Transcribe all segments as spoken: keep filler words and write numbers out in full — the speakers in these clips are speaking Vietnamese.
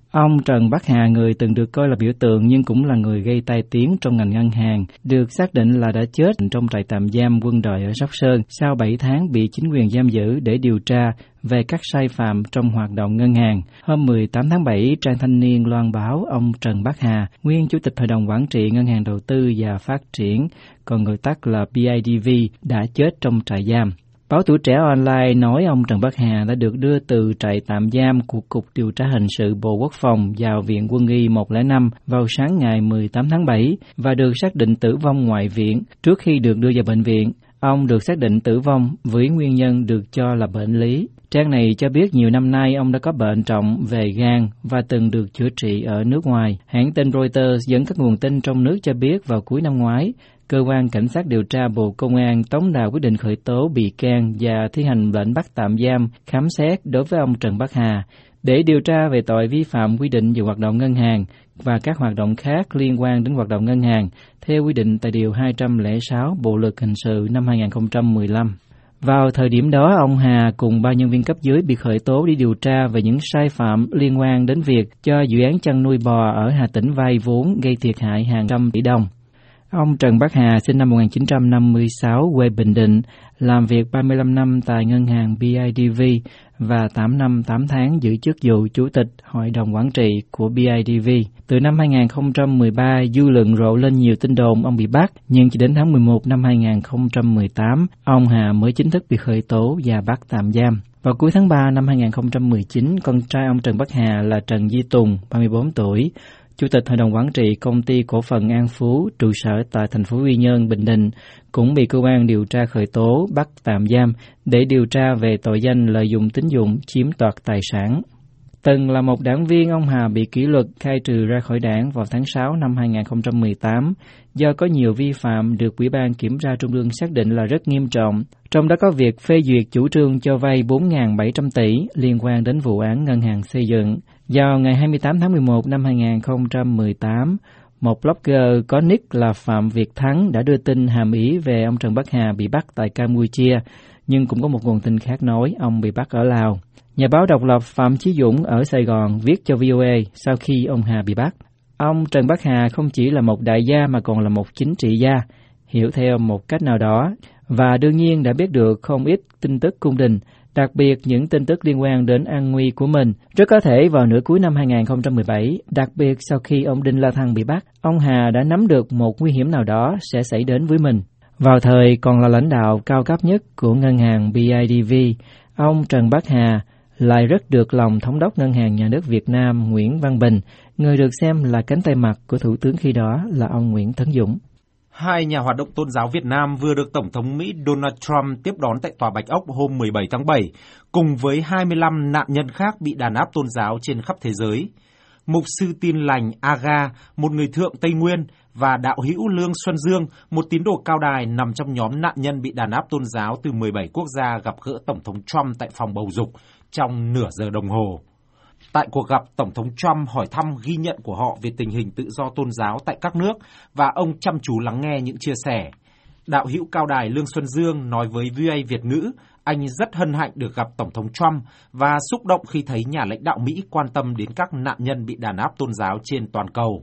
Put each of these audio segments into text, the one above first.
Ông Trần Bắc Hà, người từng được coi là biểu tượng nhưng cũng là người gây tai tiếng trong ngành ngân hàng, được xác định là đã chết trong trại tạm giam quân đội ở Sóc Sơn sau bảy tháng bị chính quyền giam giữ để điều tra về các sai phạm trong hoạt động ngân hàng. Hôm mười tám tháng bảy, trang Thanh niên loan báo ông Trần Bắc Hà, nguyên Chủ tịch Hội đồng Quản trị Ngân hàng Đầu tư và Phát triển, còn gọi tắt là bê i đê vê, đã chết trong trại giam. Báo Tuổi Trẻ Online nói ông Trần Bắc Hà đã được đưa từ trại tạm giam của Cục Điều tra Hình sự Bộ Quốc phòng vào Viện Quân y một không năm vào sáng ngày mười tám tháng bảy và được xác định tử vong ngoại viện trước khi được đưa vào bệnh viện. Ông được xác định tử vong với nguyên nhân được cho là bệnh lý. Trang này cho biết nhiều năm nay ông đã có bệnh trọng về gan và từng được chữa trị ở nước ngoài. Hãng tin Reuters dẫn các nguồn tin trong nước cho biết vào cuối năm ngoái, Cơ quan Cảnh sát điều tra Bộ Công an tống đạt quyết định khởi tố bị can và thi hành lệnh bắt tạm giam, khám xét đối với ông Trần Bắc Hà để điều tra về tội vi phạm quy định về hoạt động ngân hàng và các hoạt động khác liên quan đến hoạt động ngân hàng, theo quy định tại Điều hai trăm lẻ sáu Bộ Luật Hình sự năm hai nghìn không trăm mười lăm. Vào thời điểm đó, ông Hà cùng ba nhân viên cấp dưới bị khởi tố để điều tra về những sai phạm liên quan đến việc cho dự án chăn nuôi bò ở Hà Tĩnh vay vốn gây thiệt hại hàng trăm tỷ đồng. Ông Trần Bắc Hà sinh năm một nghìn chín trăm năm mươi sáu, quê Bình Định, làm việc ba mươi lăm năm tại ngân hàng bê i đê vê và tám năm tám tháng giữ chức vụ Chủ tịch Hội đồng Quản trị của bê i đê vê. Từ năm hai nghìn không trăm mười ba, dư luận rộ lên nhiều tin đồn ông bị bắt, nhưng chỉ đến tháng mười một năm hai nghìn không trăm mười tám, ông Hà mới chính thức bị khởi tố và bắt tạm giam. Vào cuối tháng ba năm hai nghìn không trăm mười chín, con trai ông Trần Bắc Hà là Trần Duy Tùng, ba mươi bốn tuổi, Chủ tịch Hội đồng Quản trị Công ty Cổ phần An Phú, trụ sở tại thành phố Quy Nhơn, Bình Định, cũng bị cơ quan điều tra khởi tố, bắt tạm giam để điều tra về tội danh lợi dụng tín dụng chiếm đoạt tài sản. Từng là một đảng viên, ông Hà bị kỷ luật khai trừ ra khỏi đảng vào tháng sáu năm hai nghìn không trăm mười tám do có nhiều vi phạm được Ủy ban Kiểm tra Trung ương xác định là rất nghiêm trọng, trong đó có việc phê duyệt chủ trương cho vay bốn nghìn bảy trăm tỷ liên quan đến vụ án ngân hàng xây dựng. Vào ngày hai mươi tám tháng mười một năm hai nghìn không trăm mười tám, một blogger có nick là Phạm Việt Thắng đã đưa tin hàm ý về ông Trần Bắc Hà bị bắt tại Campuchia, nhưng cũng có một nguồn tin khác nói ông bị bắt ở Lào. Nhà báo độc lập Phạm Chí Dũng ở Sài Gòn viết cho vê o a sau khi ông Hà bị bắt: ông Trần Bắc Hà không chỉ là một đại gia mà còn là một chính trị gia, hiểu theo một cách nào đó, và đương nhiên đã biết được không ít tin tức cung đình, đặc biệt những tin tức liên quan đến an nguy của mình. Rất có thể vào nửa cuối năm hai nghìn không trăm mười bảy, đặc biệt sau khi ông Đinh La Thăng bị bắt, ông Hà đã nắm được một nguy hiểm nào đó sẽ xảy đến với mình. Vào thời còn là lãnh đạo cao cấp nhất của ngân hàng bê i đê vê, ông Trần Bắc Hà lại rất được lòng Thống đốc Ngân hàng Nhà nước Việt Nam Nguyễn Văn Bình, người được xem là cánh tay mặt của Thủ tướng khi đó là ông Nguyễn Tấn Dũng. Hai nhà hoạt động tôn giáo Việt Nam vừa được Tổng thống Mỹ Donald Trump tiếp đón tại Tòa Bạch Ốc hôm mười bảy tháng bảy, cùng với hai mươi lăm nạn nhân khác bị đàn áp tôn giáo trên khắp thế giới. Mục sư Tin Lành Aga, một người thượng Tây Nguyên, và đạo hữu Lương Xuân Dương, một tín đồ cao đài nằm trong nhóm nạn nhân bị đàn áp tôn giáo từ mười bảy quốc gia, gặp gỡ Tổng thống Trump tại phòng bầu dục trong nửa giờ đồng hồ. Tại cuộc gặp, Tổng thống Trump hỏi thăm ghi nhận của họ về tình hình tự do tôn giáo tại các nước và ông chăm chú lắng nghe những chia sẻ. Đạo hữu cao đài Lương Xuân Dương nói với vê o a Việt ngữ, anh rất hân hạnh được gặp Tổng thống Trump và xúc động khi thấy nhà lãnh đạo Mỹ quan tâm đến các nạn nhân bị đàn áp tôn giáo trên toàn cầu.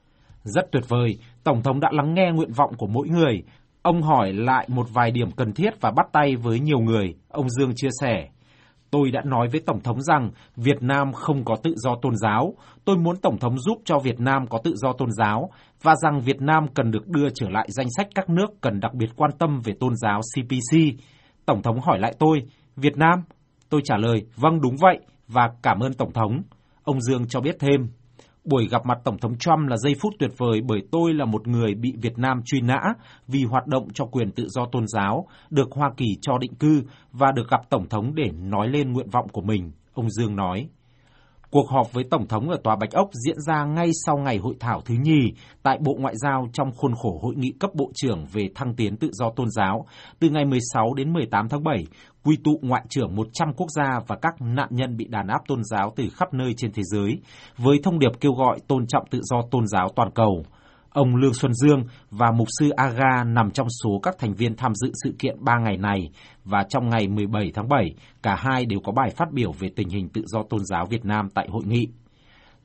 Rất tuyệt vời, Tổng thống đã lắng nghe nguyện vọng của mỗi người. Ông hỏi lại một vài điểm cần thiết và bắt tay với nhiều người, ông Dương chia sẻ. Tôi đã nói với Tổng thống rằng Việt Nam không có tự do tôn giáo. Tôi muốn Tổng thống giúp cho Việt Nam có tự do tôn giáo và rằng Việt Nam cần được đưa trở lại danh sách các nước cần đặc biệt quan tâm về tôn giáo xê pê xê. Tổng thống hỏi lại tôi, Việt Nam? Tôi trả lời, vâng đúng vậy và cảm ơn Tổng thống. Ông Dương cho biết thêm, buổi gặp mặt Tổng thống Trump là giây phút tuyệt vời bởi tôi là một người bị Việt Nam truy nã vì hoạt động cho quyền tự do tôn giáo, được Hoa Kỳ cho định cư và được gặp Tổng thống để nói lên nguyện vọng của mình, ông Dương nói. Cuộc họp với Tổng thống ở Tòa Bạch Ốc diễn ra ngay sau ngày hội thảo thứ nhì tại Bộ Ngoại giao trong khuôn khổ hội nghị cấp bộ trưởng về thăng tiến tự do tôn giáo từ ngày mười sáu đến mười tám tháng bảy, quy tụ ngoại trưởng một trăm quốc gia và các nạn nhân bị đàn áp tôn giáo từ khắp nơi trên thế giới, với thông điệp kêu gọi tôn trọng tự do tôn giáo toàn cầu. Ông Lương Xuân Dương và Mục sư Aga nằm trong số các thành viên tham dự sự kiện ba ngày này, và trong ngày mười bảy tháng bảy, cả hai đều có bài phát biểu về tình hình tự do tôn giáo Việt Nam tại hội nghị.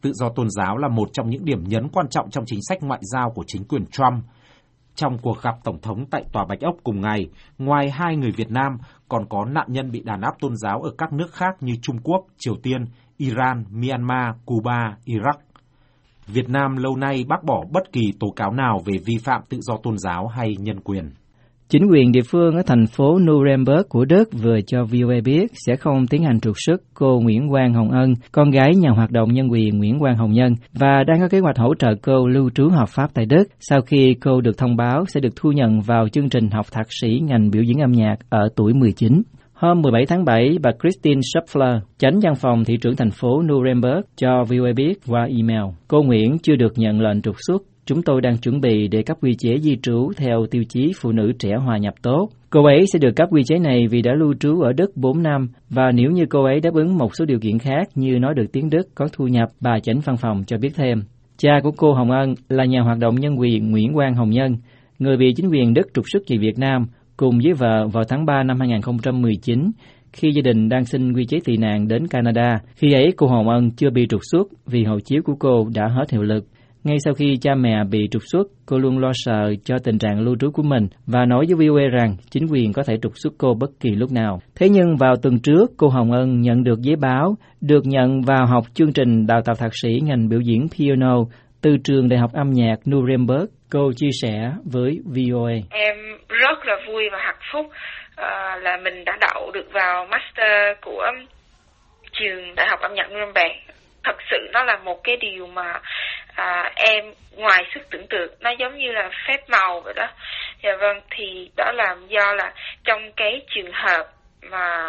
Tự do tôn giáo là một trong những điểm nhấn quan trọng trong chính sách ngoại giao của chính quyền Trump. Trong cuộc gặp Tổng thống tại Tòa Bạch Ốc cùng ngày, ngoài hai người Việt Nam, còn có nạn nhân bị đàn áp tôn giáo ở các nước khác như Trung Quốc, Triều Tiên, Iran, Myanmar, Cuba, Iraq. Việt Nam lâu nay bác bỏ bất kỳ tố cáo nào về vi phạm tự do tôn giáo hay nhân quyền. Chính quyền địa phương ở thành phố Nuremberg của Đức vừa cho vê o a biết sẽ không tiến hành trục xuất cô Nguyễn Quang Hồng Ân, con gái nhà hoạt động nhân quyền Nguyễn Quang Hồng Nhân, và đang có kế hoạch hỗ trợ cô lưu trú hợp pháp tại Đức sau khi cô được thông báo sẽ được thu nhận vào chương trình học thạc sĩ ngành biểu diễn âm nhạc ở tuổi mười chín. Hôm mười bảy tháng bảy, bà Christine Schöpfler, chánh văn phòng thị trưởng thành phố Nuremberg, cho vê o a biết qua email, cô Nguyễn chưa được nhận lệnh trục xuất. Chúng tôi đang chuẩn bị để cấp quy chế di trú theo tiêu chí phụ nữ trẻ hòa nhập tốt. Cô ấy sẽ được cấp quy chế này vì đã lưu trú ở Đức bốn năm, và nếu như cô ấy đáp ứng một số điều kiện khác như nói được tiếng Đức, có thu nhập, bà chánh văn phòng cho biết thêm. Cha của cô Hồng Ân là nhà hoạt động nhân quyền Nguyễn Quang Hồng Nhân, người bị chính quyền Đức trục xuất về Việt Nam, cùng với vợ vào tháng ba năm hai không một chín, khi gia đình đang xin quy chế tị nạn đến Canada. Khi ấy cô Hồng Ân chưa bị trục xuất vì hộ chiếu của cô đã hết hiệu lực. Ngay sau khi cha mẹ bị trục xuất, cô luôn lo sợ cho tình trạng lưu trú của mình và nói với vê o a rằng chính quyền có thể trục xuất cô bất kỳ lúc nào. Thế nhưng vào tuần trước, cô Hồng Ân nhận được giấy báo được nhận vào học chương trình đào tạo thạc sĩ ngành biểu diễn piano từ trường Đại học âm nhạc Nuremberg. Cô chia sẻ với vê o a. Em rất là vui và hạnh phúc uh, là mình đã đậu được vào master của trường Đại học âm nhạc Nuremberg. Thật sự nó là một cái điều mà à, em ngoài sức tưởng tượng, nó giống như là phép màu vậy đó. Dạ vâng, thì đó là do là trong cái trường hợp mà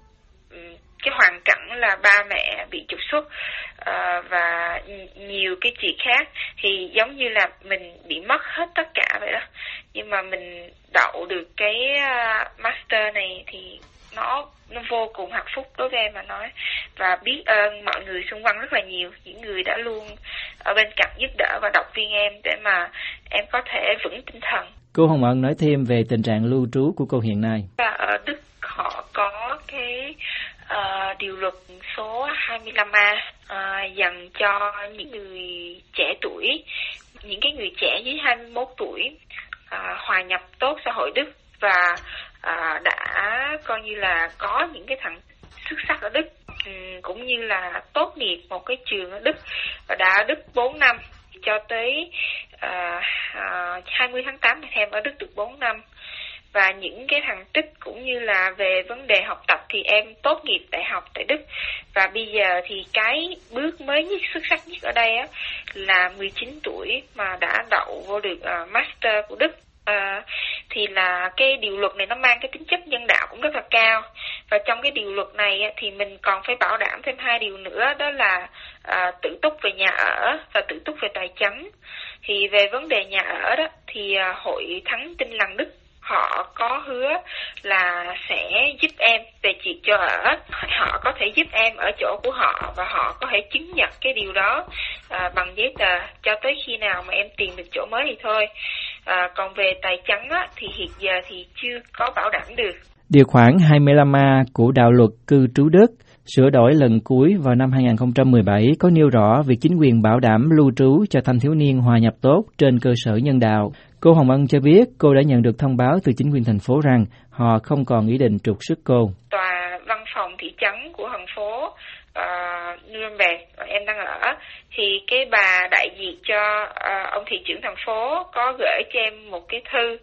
cái hoàn cảnh là ba mẹ bị trục xuất uh, và nhiều cái chuyện khác, thì giống như là mình bị mất hết tất cả vậy đó. Nhưng mà mình đậu được cái uh, master này thì nó nó vô cùng hạnh phúc đối với em mà nói, và biết ơn mọi người xung quanh rất là nhiều, những người đã luôn ở bên cạnh giúp đỡ và động viên em để mà em có thể vững tinh thần. Cô Hồng Ân nói thêm về tình trạng lưu trú của cô hiện nay. Ở Đức họ có cái uh, điều luật số hai mươi lăm A uh, dành cho những người trẻ tuổi, những cái người trẻ dưới hai mươi mốt tuổi uh, hòa nhập tốt xã hội Đức và À, đã coi như là có những cái thằng xuất sắc ở Đức, um, cũng như là tốt nghiệp một cái trường ở Đức và đã ở Đức bốn năm cho tới uh, uh, hai mươi tháng tám thì em ở Đức được bốn năm. Và những cái thành tích cũng như là về vấn đề học tập thì em tốt nghiệp đại học tại Đức, và bây giờ thì cái bước mới nhất, xuất sắc nhất ở đây á, là mười chín tuổi mà đã đậu vô được uh, master của Đức. À, thì là cái điều luật này nó mang cái tính chất nhân đạo cũng rất là cao, và trong cái điều luật này thì mình còn phải bảo đảm thêm hai điều nữa, đó là à, tự túc về nhà ở và tự túc về tài chính. Thì về vấn đề nhà ở đó thì à, Hội Thánh Tin Lành Đức họ có hứa là sẽ giúp em về chuyện chỗ ở, họ có thể giúp em ở chỗ của họ và họ có thể chứng nhận cái điều đó à, bằng giấy tờ cho tới khi nào mà em tìm được chỗ mới thì thôi. À, còn về tài chính á, thì hiện giờ thì chưa có bảo đảm được. Điều khoản hai mươi lăm A của đạo luật cư trú Đức sửa đổi lần cuối vào năm hai không một bảy có nêu rõ việc chính quyền bảo đảm lưu trú cho thanh thiếu niên hòa nhập tốt trên cơ sở nhân đạo. Cô Hồng Ân cho biết cô đã nhận được thông báo từ chính quyền thành phố rằng họ không còn ý định trục xuất cô. Tòa văn phòng thị trấn của thành phố uh, Nuremberg em đang ở, thì cái bà đại diện cho uh, ông thị trưởng thành phố có gửi cho em một cái thư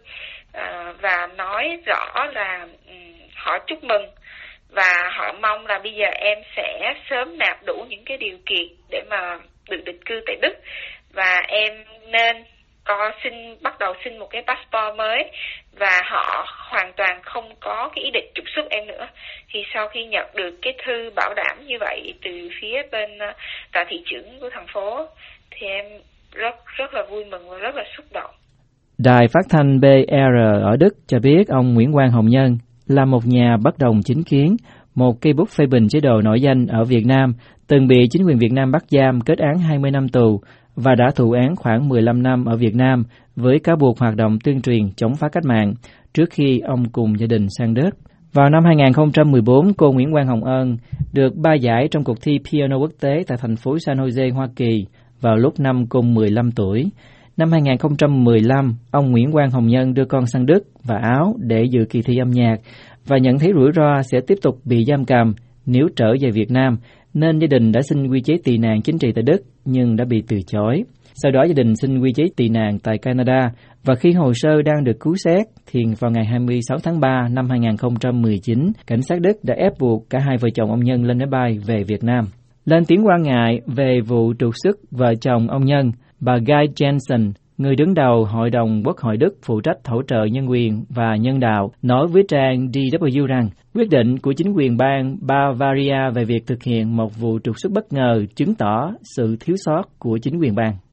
uh, và nói rõ là um, họ chúc mừng và họ mong là bây giờ em sẽ sớm nạp đủ những cái điều kiện để mà được định cư tại Đức, và em nên có xin bắt đầu xin một cái passport mới, và họ hoàn toàn không có cái ý định trục xuất em nữa. Thì sau khi nhận được cái thư bảo đảm như vậy từ phía bên uh, tòa thị trưởng của thành phố thì em rất rất là vui mừng và rất là xúc động. Đài phát thanh bê rờ ở Đức cho biết ông Nguyễn Quang Hồng Nhân là một nhà bất đồng chính kiến, một cây bút phê bình chế độ nổi danh ở Việt Nam, từng bị chính quyền Việt Nam bắt giam kết án hai mươi năm tù và đã thụ án khoảng mười lăm năm ở Việt Nam với cáo buộc hoạt động tuyên truyền chống phá cách mạng trước khi ông cùng gia đình sang Đức. Vào năm hai nghìn không trăm mười bốn, cô Nguyễn Quang Hồng Ân được ba giải trong cuộc thi piano quốc tế tại thành phố San Jose, Hoa Kỳ vào lúc năm cô mười lăm tuổi. Năm hai nghìn không trăm mười lăm, ông Nguyễn Quang Hồng Nhân đưa con sang Đức và Áo để dự kỳ thi âm nhạc và nhận thấy rủi ro sẽ tiếp tục bị giam cầm nếu trở về Việt Nam, nên gia đình đã xin quy chế tị nạn chính trị tại Đức nhưng đã bị từ chối. Sau đó gia đình xin quy chế tị nạn tại Canada và khi hồ sơ đang được cứu xét thì vào ngày hai mươi sáu tháng ba năm hai nghìn không trăm mười chín, cảnh sát Đức đã ép buộc cả hai vợ chồng ông Nhân lên máy bay về Việt Nam. Lên tiếng quan ngại về vụ trục xuất vợ chồng ông Nhân, bà Guy Jensen, người đứng đầu Hội đồng Quốc hội Đức phụ trách hỗ trợ nhân quyền và nhân đạo, nói với trang đê vê rằng quyết định của chính quyền bang Bavaria về việc thực hiện một vụ trục xuất bất ngờ chứng tỏ sự thiếu sót của chính quyền bang.